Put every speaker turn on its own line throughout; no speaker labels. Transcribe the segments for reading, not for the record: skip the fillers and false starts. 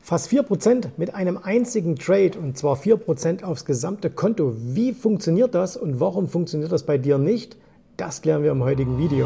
Fast 4% mit einem einzigen Trade, und zwar 4% aufs gesamte Konto. Wie funktioniert das und warum funktioniert das bei dir nicht? Das klären wir im heutigen Video.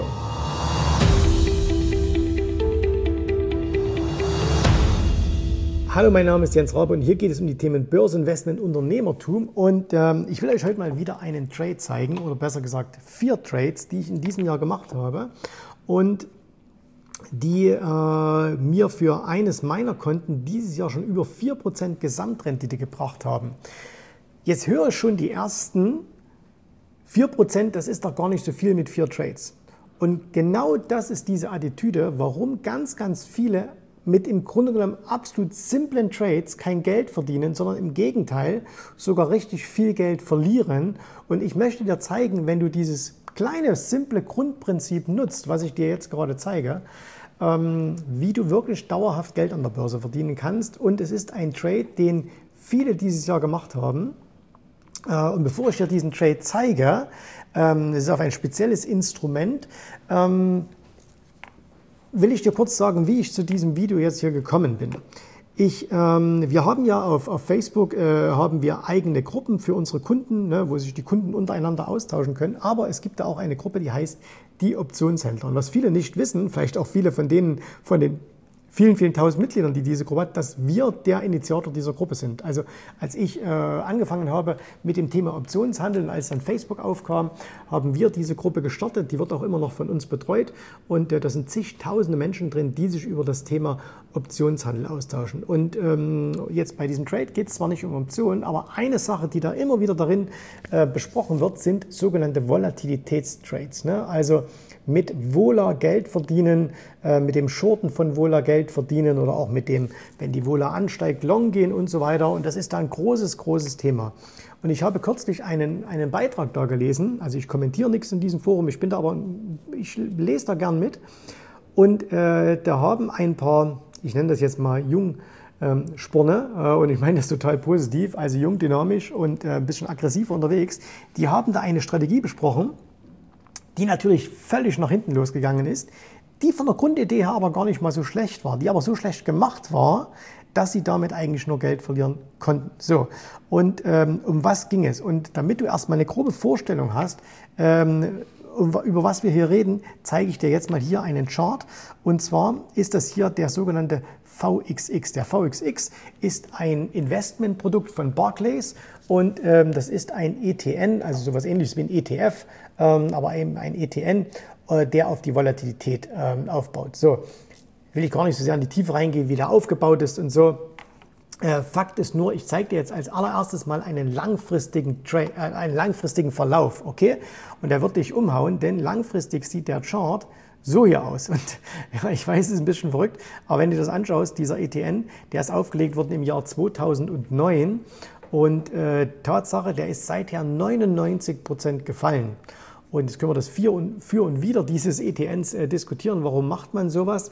Hallo, mein Name ist Jens Rabe und hier geht es um die Themen Börseninvestment, Unternehmertum, und ich will euch heute mal wieder einen Trade zeigen, oder besser gesagt 4 Trades, die ich in diesem Jahr gemacht habe und die mir für eines meiner Konten dieses Jahr schon über 4% Gesamtrendite gebracht haben. Jetzt höre ich schon die ersten 4%, das ist doch gar nicht so viel mit 4 Trades. Und genau das ist diese Attitüde, warum ganz viele mit im Grunde genommen absolut simplen Trades kein Geld verdienen, sondern im Gegenteil sogar richtig viel Geld verlieren. Und ich möchte dir zeigen, wenn du dieses kleine, simple Grundprinzip nutzt, was ich dir jetzt gerade zeige, wie du wirklich dauerhaft Geld an der Börse verdienen kannst. Und es ist ein Trade, den viele dieses Jahr gemacht haben. Und bevor ich dir diesen Trade zeige, es ist auf ein spezielles Instrument, will ich dir kurz sagen, wie ich zu diesem Video jetzt hier gekommen bin. Wir haben ja auf Facebook haben wir eigene Gruppen für unsere Kunden, ne, wo sich die Kunden untereinander austauschen können. Aber es gibt da auch eine Gruppe, die heißt die Optionshändler. Und was viele nicht wissen, vielleicht auch viele von den vielen tausend Mitgliedern, die diese Gruppe hat, dass wir der Initiator dieser Gruppe sind. Also als ich angefangen habe mit dem Thema Optionshandel, als dann Facebook aufkam, haben wir diese Gruppe gestartet. Die wird auch immer noch von uns betreut. Und da sind zigtausende Menschen drin, die sich über das Thema Optionshandel austauschen. Und jetzt bei diesem Trade geht es zwar nicht um Optionen, aber eine Sache, die da immer wieder darin besprochen wird, sind sogenannte Volatilitätstrades. Ne? Also mit Vola Geld verdienen, mit dem Shorten von Vola Geld verdienen oder auch mit dem, wenn die Vola ansteigt, Long gehen und so weiter. Und das ist da ein großes Thema. Und ich habe kürzlich einen Beitrag da gelesen, also ich kommentiere nichts in diesem Forum, ich lese da gern mit. Und da haben ein paar, ich nenne das jetzt mal Jungsporne, und ich meine das total positiv, also jung, dynamisch und ein bisschen aggressiver unterwegs, die haben da eine Strategie besprochen, die natürlich völlig nach hinten losgegangen ist, die von der Grundidee her aber gar nicht mal so schlecht war, die aber so schlecht gemacht war, dass sie damit eigentlich nur Geld verlieren konnten. So, und um was ging es? Und damit du erstmal eine grobe Vorstellung hast, über was wir hier reden, zeige ich dir jetzt mal hier einen Chart. Und zwar ist das hier der sogenannte VXX. Der VXX ist ein Investmentprodukt von Barclays und das ist ein ETN, also sowas ähnliches wie ein ETF, aber eben ein ETN, der auf die Volatilität aufbaut. So, will ich gar nicht so sehr in die Tiefe reingehen, wie der aufgebaut ist und so. Fakt ist nur, ich zeige dir jetzt als allererstes mal einen langfristigen Verlauf, okay? Und der wird dich umhauen, denn langfristig sieht der Chart so hier aus. Und ja, ich weiß, es ist ein bisschen verrückt, aber wenn du das anschaust, dieser ETN, der ist aufgelegt worden im Jahr 2009 und Tatsache, der ist seither 99% gefallen. Und jetzt können wir das für und wider dieses ETNs diskutieren. Warum macht man sowas?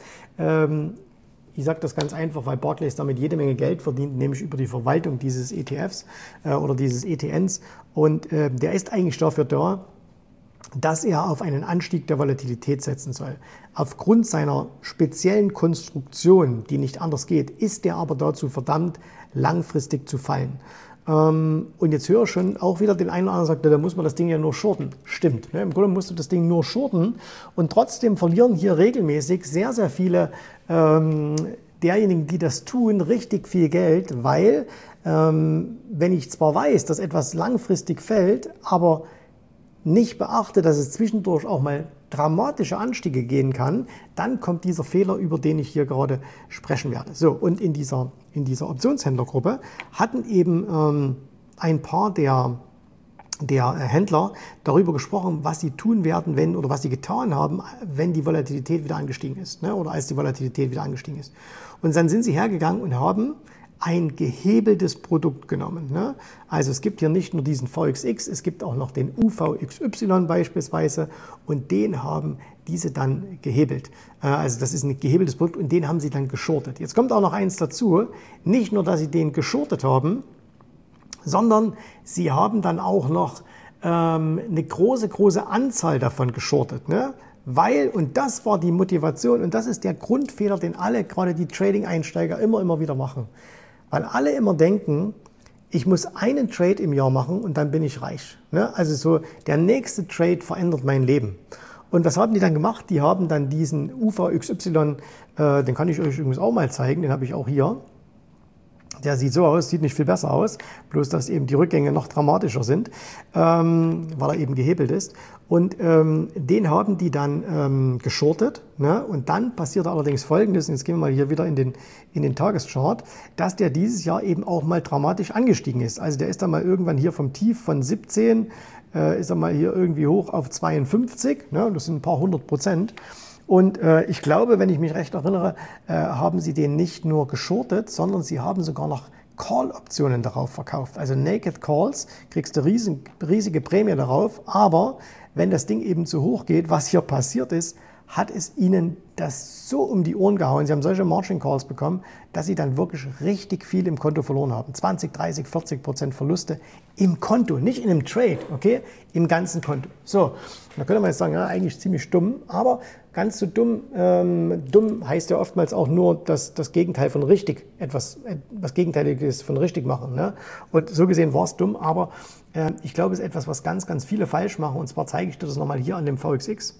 Ich sage das ganz einfach, weil Barclays damit jede Menge Geld verdient, nämlich über die Verwaltung dieses ETFs oder dieses ETNs. Und der ist eigentlich dafür da, dass er auf einen Anstieg der Volatilität setzen soll. Aufgrund seiner speziellen Konstruktion, die nicht anders geht, ist er aber dazu verdammt, langfristig zu fallen. Und jetzt höre ich schon auch wieder den einen oder anderen sagt, da muss man das Ding ja nur shorten. Stimmt, ne? Im Grunde musst du das Ding nur shorten und trotzdem verlieren hier regelmäßig sehr viele derjenigen, die das tun, richtig viel Geld, weil wenn ich zwar weiß, dass etwas langfristig fällt, aber nicht beachte, dass es zwischendurch auch mal dramatische Anstiege gehen kann, dann kommt dieser Fehler, über den ich hier gerade sprechen werde. So, und in dieser Optionshändlergruppe hatten eben ein paar der Händler darüber gesprochen, was sie tun werden, oder was sie getan haben, wenn die Volatilität wieder angestiegen ist, ne, oder als die Volatilität wieder angestiegen ist. Und dann sind sie hergegangen und haben ein gehebeltes Produkt genommen. Ne? Also es gibt hier nicht nur diesen VXX, es gibt auch noch den UVXY beispielsweise und den haben diese dann gehebelt. Also das ist ein gehebeltes Produkt und den haben sie dann geschortet. Jetzt kommt auch noch eins dazu, nicht nur, dass sie den geschortet haben, sondern sie haben dann auch noch eine große Anzahl davon geschortet. Ne? Weil, und das war die Motivation und das ist der Grundfehler, den alle, gerade die Trading-Einsteiger, immer wieder machen. Weil alle immer denken, ich muss einen Trade im Jahr machen und dann bin ich reich. Ne? Also so, der nächste Trade verändert mein Leben. Und was haben die dann gemacht? Die haben dann diesen UVXY, den kann ich euch übrigens auch mal zeigen, den habe ich auch hier. Der sieht so aus, sieht nicht viel besser aus, bloß dass eben die Rückgänge noch dramatischer sind, weil er eben gehebelt ist. Und den haben die dann geschortet. Ne? Und dann passiert allerdings Folgendes, und jetzt gehen wir mal hier wieder in den Tageschart, dass der dieses Jahr eben auch mal dramatisch angestiegen ist. Also der ist dann mal irgendwann hier vom Tief von 17, ist er mal hier irgendwie hoch auf 52, ne? Das sind ein paar 100%. Und ich glaube, wenn ich mich recht erinnere, haben sie den nicht nur geschortet, sondern sie haben sogar noch Call-Optionen darauf verkauft. Also Naked Calls, kriegst du riesige Prämie darauf. Aber wenn das Ding eben zu hoch geht, was hier passiert ist, hat es ihnen das so um die Ohren gehauen. Sie haben solche Margin Calls bekommen, dass sie dann wirklich richtig viel im Konto verloren haben. 20, 30, 40% Verluste im Konto, nicht in einem Trade, okay? Im ganzen Konto. So, da könnte man jetzt sagen, ja, eigentlich ziemlich dumm, aber ganz so dumm. Dumm heißt ja oftmals auch nur, dass das Gegenteil von richtig, etwas Gegenteiliges von richtig machen. Ne? Und so gesehen war es dumm, aber ich glaube, es ist etwas, was ganz, ganz viele falsch machen. Und zwar zeige ich dir das nochmal hier an dem VXX.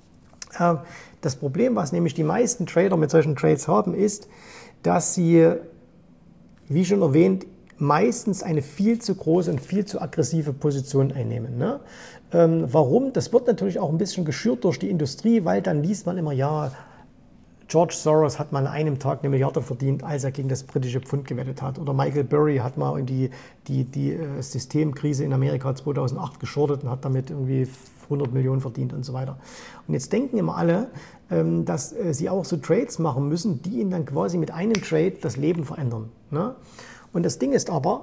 Das Problem, was nämlich die meisten Trader mit solchen Trades haben, ist, dass sie, wie schon erwähnt, meistens eine viel zu große und viel zu aggressive Position einnehmen. Ne? Warum? Das wird natürlich auch ein bisschen geschürt durch die Industrie, weil dann liest man immer, ja, George Soros hat mal an einem Tag 1 Milliarde verdient, als er gegen das britische Pfund gewettet hat. Oder Michael Burry hat mal in die Systemkrise in Amerika 2008 geschortet und hat damit irgendwie 100 Millionen verdient und so weiter. Und jetzt denken immer alle, dass sie auch so Trades machen müssen, die ihnen dann quasi mit einem Trade das Leben verändern. Ne? Und das Ding ist aber,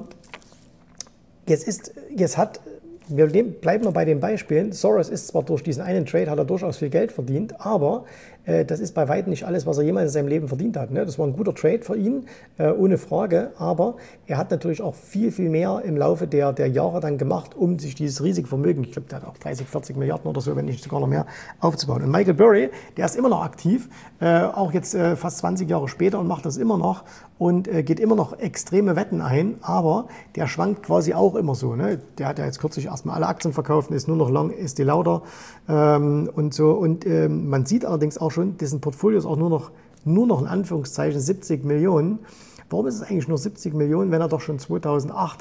bleiben wir bei den Beispielen. Soros ist zwar durch diesen einen Trade, hat er durchaus viel Geld verdient, aber das ist bei weitem nicht alles, was er jemals in seinem Leben verdient hat. Ne? Das war ein guter Trade für ihn, ohne Frage, aber er hat natürlich auch viel, viel mehr im Laufe der Jahre dann gemacht, um sich dieses riesige Vermögen, ich glaube, der hat auch 30, 40 Milliarden oder so, wenn nicht sogar noch mehr, aufzubauen. Und Michael Burry, der ist immer noch aktiv, auch jetzt fast 20 Jahre später und macht das immer noch und geht immer noch extreme Wetten ein, aber der schwankt quasi auch immer so. Ne? Der hat ja jetzt kürzlich erstmal alle Aktien verkauft und ist nur noch long Estée Lauder und so. Und man sieht allerdings auch schon, dessen Portfolio ist auch nur noch in Anführungszeichen 70 Millionen. Warum ist es eigentlich nur 70 Millionen, wenn er doch schon 2008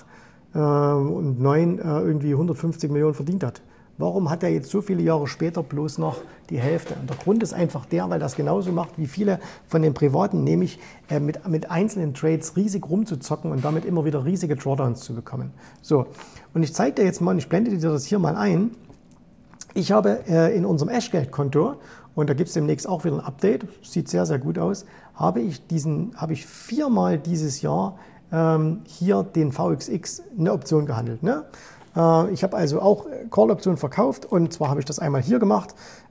und 2009 irgendwie 150 Millionen verdient hat? Warum hat er jetzt so viele Jahre später bloß noch die Hälfte? Und der Grund ist einfach der, weil das genauso macht wie viele von den Privaten, nämlich mit einzelnen Trades riesig rumzuzocken und damit immer wieder riesige Drawdowns zu bekommen. So, und ich zeige dir jetzt mal, und ich blende dir das hier mal ein. Ich habe in unserem Eschgeld-Konto, und da gibt es demnächst auch wieder ein Update, sieht sehr, sehr gut aus, habe ich 4-mal dieses Jahr hier den VXX eine Option gehandelt. Ne? Ich habe also auch Call-Optionen verkauft und zwar habe ich das einmal hier gemacht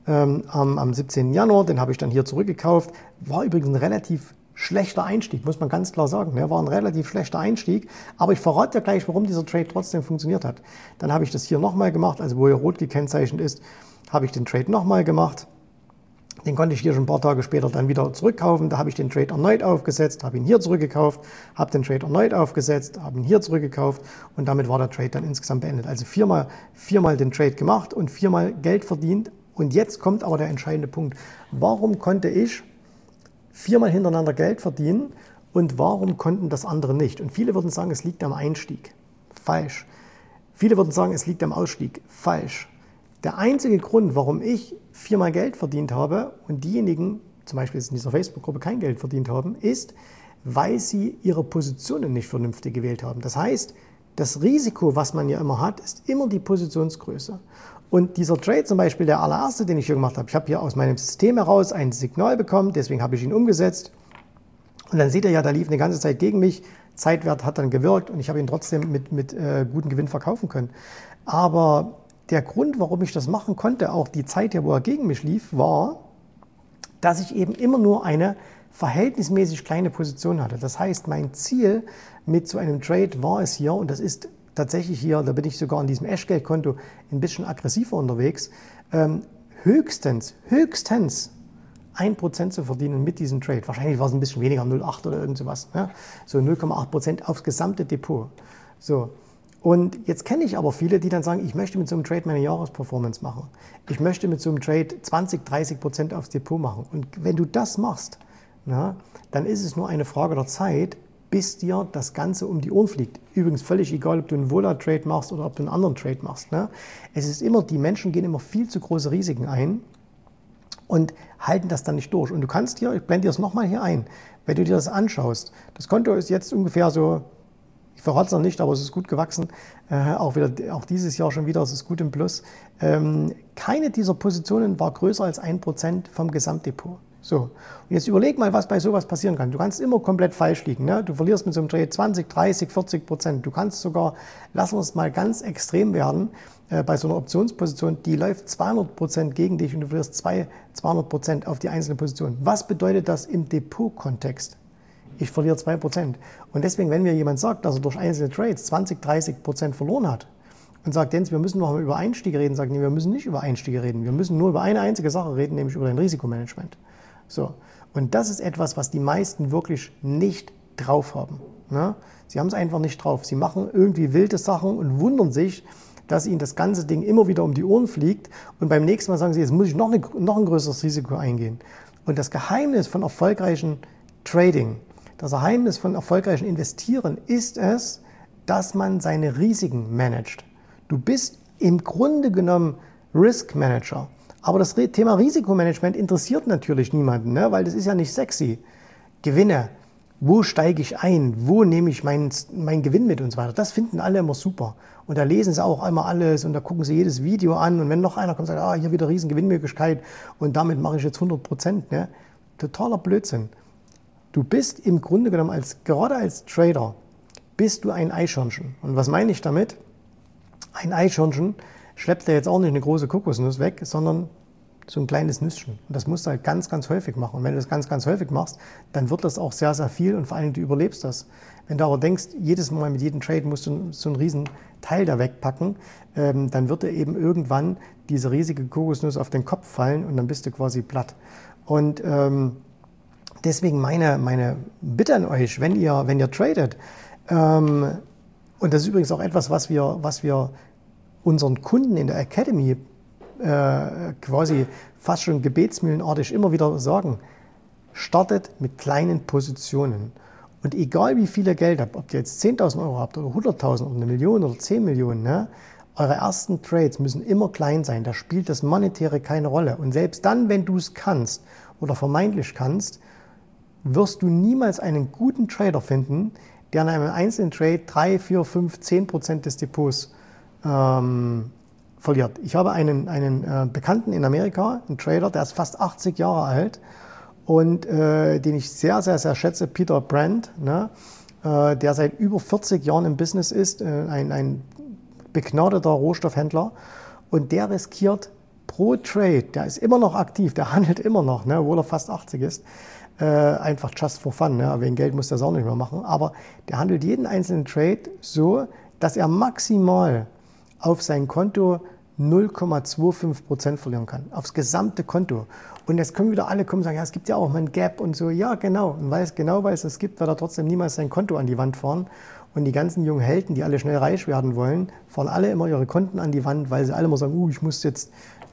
am 17. Januar, den habe ich dann hier zurückgekauft. War übrigens ein relativ schlechter Einstieg, muss man ganz klar sagen. War ein relativ schlechter Einstieg, aber ich verrate dir gleich, warum dieser Trade trotzdem funktioniert hat. Dann habe ich das hier nochmal gemacht, also wo hier rot gekennzeichnet ist, habe ich den Trade nochmal gemacht. Den konnte ich hier schon ein paar Tage später dann wieder zurückkaufen. Da habe ich den Trade erneut aufgesetzt, habe ihn hier zurückgekauft, habe den Trade erneut aufgesetzt, habe ihn hier zurückgekauft und damit war der Trade dann insgesamt beendet. Also viermal den Trade gemacht und 4-mal Geld verdient. Und jetzt kommt aber der entscheidende Punkt. Warum konnte ich 4-mal hintereinander Geld verdienen und warum konnten das andere nicht? Und viele würden sagen, es liegt am Einstieg. Falsch. Viele würden sagen, es liegt am Ausstieg. Falsch. Der einzige Grund, warum ich 4-mal Geld verdient habe und diejenigen, zum Beispiel jetzt in dieser Facebook-Gruppe, kein Geld verdient haben, ist, weil sie ihre Positionen nicht vernünftig gewählt haben. Das heißt, das Risiko, was man ja immer hat, ist immer die Positionsgröße. Und dieser Trade zum Beispiel, der allererste, den ich hier gemacht habe, ich habe hier aus meinem System heraus ein Signal bekommen, deswegen habe ich ihn umgesetzt. Und dann seht ihr ja, da lief eine ganze Zeit gegen mich, Zeitwert hat dann gewirkt und ich habe ihn trotzdem mit gutem Gewinn verkaufen können. Aber der Grund, warum ich das machen konnte, auch die Zeit, wo er gegen mich lief, war, dass ich eben immer nur eine verhältnismäßig kleine Position hatte. Das heißt, mein Ziel mit so einem Trade war es hier, und das ist tatsächlich hier, da bin ich sogar an diesem Eschgeld-Konto ein bisschen aggressiver unterwegs, höchstens 1% zu verdienen mit diesem Trade. Wahrscheinlich war es ein bisschen weniger, 0,8 oder irgend sowas. Ja? So 0,8% aufs gesamte Depot. So. Und jetzt kenne ich aber viele, die dann sagen, ich möchte mit so einem Trade meine Jahresperformance machen. Ich möchte mit so einem Trade 20-30% aufs Depot machen. Und wenn du das machst, na, dann ist es nur eine Frage der Zeit, bis dir das Ganze um die Ohren fliegt. Übrigens völlig egal, ob du einen Vola-Trade machst oder ob du einen anderen Trade machst. Ne? Es ist immer, die Menschen gehen immer viel zu große Risiken ein und halten das dann nicht durch. Und du kannst hier, ich blende dir das nochmal hier ein, wenn du dir das anschaust, das Konto ist jetzt ungefähr so, ich verrate es noch nicht, aber es ist gut gewachsen, auch dieses Jahr schon wieder, es ist gut im Plus. Keine dieser Positionen war größer als 1% vom Gesamtdepot. So, und jetzt überleg mal, was bei sowas passieren kann. Du kannst immer komplett falsch liegen. Ne? Du verlierst mit so einem Trade 20, 30, 40%. Du kannst sogar, lassen wir es mal ganz extrem werden, bei so einer Optionsposition, die läuft 200% gegen dich und du verlierst 200% auf die einzelne Position. Was bedeutet das im Depot-Kontext? Ich verliere 2%. Und deswegen, wenn mir jemand sagt, dass er durch einzelne Trades 20, 30% verloren hat und sagt, Jens, wir müssen noch mal über Einstiege reden, sagt, nee, wir müssen nicht über Einstiege reden. Wir müssen nur über eine einzige Sache reden, nämlich über dein Risikomanagement. So. Und das ist etwas, was die meisten wirklich nicht drauf haben. Ne? Sie haben es einfach nicht drauf. Sie machen irgendwie wilde Sachen und wundern sich, dass ihnen das ganze Ding immer wieder um die Ohren fliegt. Und beim nächsten Mal sagen sie, jetzt muss ich noch ein größeres Risiko eingehen. Und das Geheimnis von erfolgreichen Trading, das Geheimnis von erfolgreichen Investieren ist es, dass man seine Risiken managt. Du bist im Grunde genommen Risk Manager. Aber das Thema Risikomanagement interessiert natürlich niemanden, ne? Weil das ist ja nicht sexy. Gewinne, wo steige ich ein, wo nehme ich meinen Gewinn mit und so weiter. Das finden alle immer super. Und da lesen sie auch einmal alles und da gucken sie jedes Video an. Und wenn noch einer kommt und sagt, hier wieder riesen Gewinnmöglichkeit und damit mache ich jetzt 100%. Ne? Totaler Blödsinn. Du bist im Grunde genommen, gerade als Trader, bist du ein Eichhörnchen. Und was meine ich damit? Ein Eichhörnchen schleppt er jetzt auch nicht eine große Kokosnuss weg, sondern so ein kleines Nüsschen. Und das musst du halt ganz, ganz häufig machen. Und wenn du das ganz, ganz häufig machst, dann wird das auch sehr, sehr viel und vor allem du überlebst das. Wenn du aber denkst, jedes Mal mit jedem Trade musst du so einen riesen Teil da wegpacken, dann wird dir eben irgendwann diese riesige Kokosnuss auf den Kopf fallen und dann bist du quasi platt. Und deswegen meine Bitte an euch, wenn ihr tradet, und das ist übrigens auch etwas, was wir unseren Kunden in der Academy quasi fast schon gebetsmühlenartig immer wieder sagen, startet mit kleinen Positionen. Und egal wie viel ihr Geld habt, ob ihr jetzt 10.000 Euro habt oder 100.000 oder 1 Million oder 10 Millionen, ne, eure ersten Trades müssen immer klein sein. Da spielt das Monetäre keine Rolle. Und selbst dann, wenn du es kannst oder vermeintlich kannst, wirst du niemals einen guten Trader finden, der in einem einzelnen Trade 3, 4, 5, 10% des Depots verliert. Ich habe einen Bekannten in Amerika, einen Trader, der ist fast 80 Jahre alt und den ich sehr, sehr, sehr schätze, Peter Brandt, ne, der seit über 40 Jahren im Business ist, ein begnadeter Rohstoffhändler und der riskiert pro Trade, der ist immer noch aktiv, der handelt immer noch, ne, obwohl er fast 80 ist, einfach just for fun, ne, wegen Geld muss der es auch nicht mehr machen, aber der handelt jeden einzelnen Trade so, dass er maximal auf sein Konto 0,25% verlieren kann, aufs gesamte Konto. Und jetzt können wieder alle kommen und sagen, ja, es gibt ja auch mal ein Gap und so. Ja, genau. Und weil es es gibt, wird er trotzdem niemals sein Konto an die Wand fahren. Und die ganzen jungen Helden, die alle schnell reich werden wollen, fahren alle immer ihre Konten an die Wand, weil sie alle immer sagen, ich muss jetzt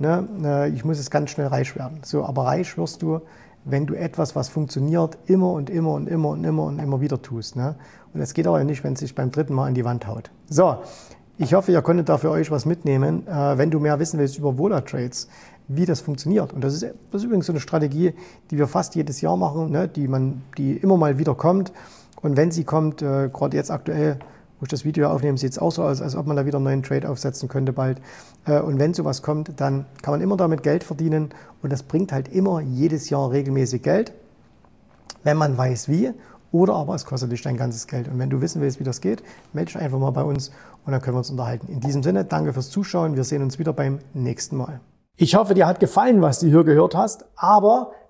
ganz schnell reich werden. So, aber reich wirst du, wenn du etwas, was funktioniert, immer und immer und immer und immer und immer wieder tust. Ne? Und das geht aber nicht, wenn es sich beim dritten Mal an die Wand haut. So. Ich hoffe, ihr konntet da für euch was mitnehmen, wenn du mehr wissen willst über Vola-Trades, wie das funktioniert. Und das ist übrigens so eine Strategie, die wir fast jedes Jahr machen, ne, die immer mal wieder kommt. Und wenn sie kommt, gerade jetzt aktuell, wo ich das Video aufnehme, sieht es auch so aus, als ob man da wieder einen neuen Trade aufsetzen könnte bald. Und wenn sowas kommt, dann kann man immer damit Geld verdienen. Und das bringt halt immer jedes Jahr regelmäßig Geld, wenn man weiß wie. Oder aber es kostet dich dein ganzes Geld. Und wenn du wissen willst, wie das geht, melde dich einfach mal bei uns und dann können wir uns unterhalten. In diesem Sinne, danke fürs Zuschauen. Wir sehen uns wieder beim nächsten Mal. Ich hoffe, dir hat gefallen, was du hier gehört hast. Aber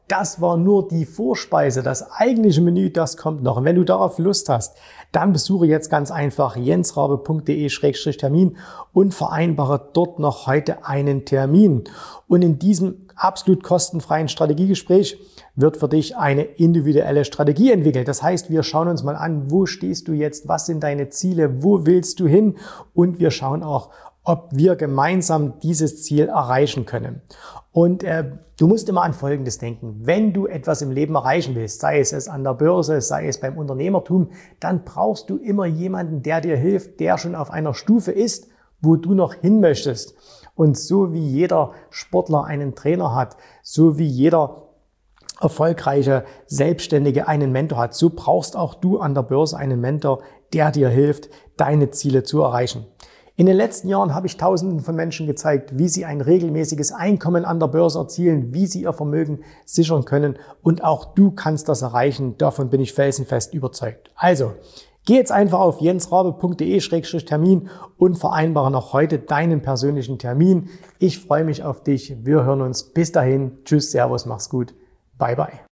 das war nur die Vorspeise. Das eigentliche Menü, das kommt noch. Und wenn du darauf Lust hast, dann besuche jetzt ganz einfach jensrabe.de/termin und vereinbare dort noch heute einen Termin. Und in diesem absolut kostenfreien Strategiegespräch wird für dich eine individuelle Strategie entwickelt. Das heißt, wir schauen uns mal an, wo stehst du jetzt, was sind deine Ziele, wo willst du hin, und wir schauen auch, ob wir gemeinsam dieses Ziel erreichen können. Und du musst immer an Folgendes denken: Wenn du etwas im Leben erreichen willst, sei es an der Börse, sei es beim Unternehmertum, dann brauchst du immer jemanden, der dir hilft, der schon auf einer Stufe ist, wo du noch hin möchtest. Und so wie jeder Sportler einen Trainer hat, so wie jeder erfolgreiche Selbstständige einen Mentor hat, so brauchst auch du an der Börse einen Mentor, der dir hilft, deine Ziele zu erreichen. In den letzten Jahren habe ich Tausenden von Menschen gezeigt, wie sie ein regelmäßiges Einkommen an der Börse erzielen, wie sie ihr Vermögen sichern können, und auch du kannst das erreichen. Davon bin ich felsenfest überzeugt. Also, geh jetzt einfach auf jensrabe.de/termin und vereinbare noch heute deinen persönlichen Termin. Ich freue mich auf dich. Wir hören uns. Bis dahin. Tschüss, Servus, mach's gut. Bye, bye.